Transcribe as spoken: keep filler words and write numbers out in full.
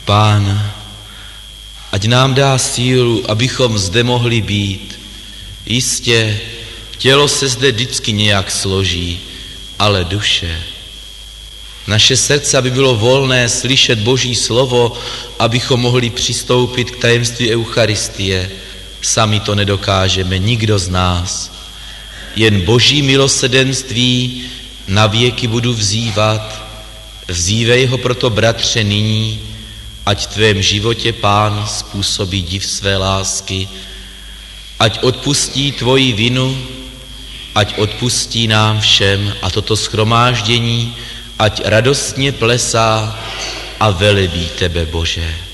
Pán, ať nám dá sílu, abychom zde mohli být. Jistě, tělo se zde vždycky nějak složí, ale duše. Naše srdce, aby bylo volné slyšet Boží slovo, abychom mohli přistoupit k tajemství Eucharistie. Sami to nedokážeme, nikdo z nás. Jen Boží milosrdenství na věky budu vzývat. Vzívej ho proto, bratře, nyní, ať v tvém životě Pán způsobí div své lásky, ať odpustí tvoji vinu, ať odpustí nám všem a toto shromáždění, ať radostně plesá a velebí tebe, Bože.